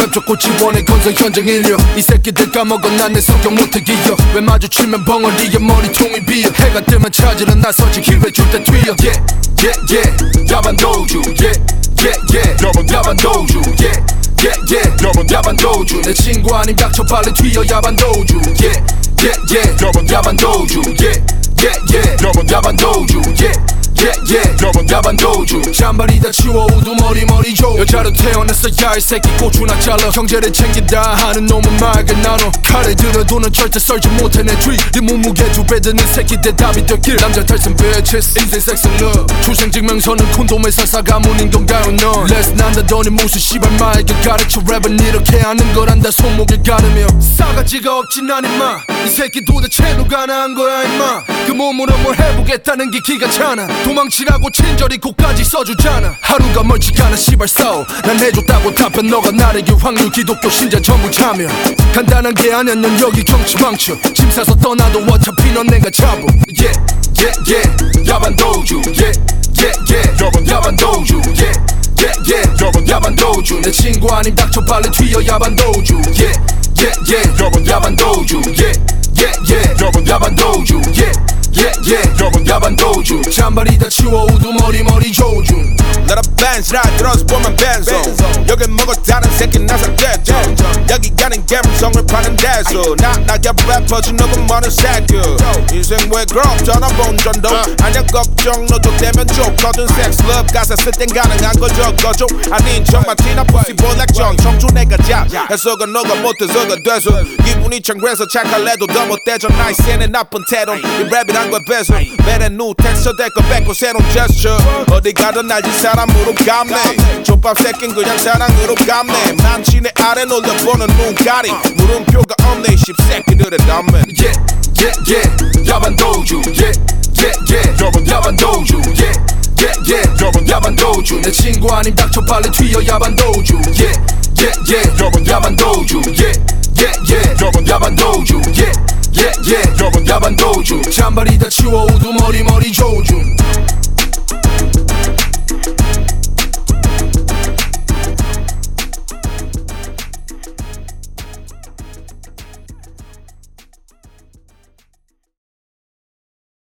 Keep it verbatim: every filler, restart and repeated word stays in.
겹쳤고 지원의 건설 현장 인력 이 새끼들 까먹어 난 내 성격 못해 기여 왜 마주치면 벙어리에 머리통이 비어 해가 뜨면 찾으러 나서지 기회 줄 때 튀어 yeah yeah yeah 야반도주 yeah yeah yeah 야반도주 yeah yeah yeah 야반도주 내 친구 아님 닥쳐 빨리 튀어 야반도주 yeah yeah yeah 야반도주 yeah yeah yeah 야반도주 yeah yeah yeah 야반도주 잔발이 다 치워 우두머리 머리 줘 여자로 태어났어 야 이 새끼 고추나 잘라 경제를 챙긴다 하는 놈은 맑은 나눠 칼을 들어 돈은 절대 썰지 못해 내 뒤 네 몸무게 두 배 드는 새끼 대답이 떴길 남자 탈선 bitches 인생 섹스 love 출생증명서는 콘돔에서 사가문인 건가요 넌 레스 난다더니 무슨 씨발 마에게 가르쳐 랩은 이렇게 하는 거란다 손목을 가르며 싸가지가 없진 않 임마 이 새끼 도대체 누가 나한 거야 임마 그 몸으로 뭘 해보겠다는 게 기가 차나 도망치라고 친절히 곡까지 써주잖아 하루가 멀지가 않아 시발 싸워 난 해줬다고 답변 너가 나를 길 확률 기독교 신자 전부 참여 간단한 게 아니야 넌 여기 경치 망쳐 짐 싸서 떠나도 어차피 넌 내가 잡어 yeah yeah yeah 야반도주 yeah yeah yeah 야반도주 yeah yeah yeah 야반도주 내 친구 아님 닥쳐 빨리 튀어 야반도주 yeah yeah yeah 야반도주 yeah yeah yeah 야반도주 yeah yeah yeah 야반도주 잔발이 다 치워 우두머리 머리 조준 너라 벤츠라 들어서 보면 벤소 여긴 뭐고 다른 새끼 나서겠죠 여기 가는 감성을 파는 데서 나 나게 래퍼 주는 뭐는 새끼 인생 왜 그럼 전화본 전도 아냐 걱정 너도 되면 좋거든 섹스 러브 가사 쓸 땐 가능한 거 적어줘 아닌 척만 티나 pussy 볼락정 청주 내가 잡 해서가 너가 못해서가 돼서 기분이 창그래서 착할래도 더 못되죠 나이스는 나쁜 태도 이 랩이란 걸 뺏어 매래 누 텍스처 될거 뺏고 새로운 제스처 어디 가든 알지 사람으로 감네 족밥 새낀 그냥 사랑으로 감네 남친 내 아래 놀려보는 눈가리 물음표가 없네 이 씹새끼들의 담men yeah yeah yeah 야반도주 yeah yeah yeah 야반도주 yeah yeah yeah 야반도주 내 친구 아님 닥쳐 빨리 튀어 야반도주 yeah yeah yeah 야반도주 yeah yeah yeah 야반도주 yeah yeah yeah 야반도주 잔발이 다 치워 우두머리 머리 조준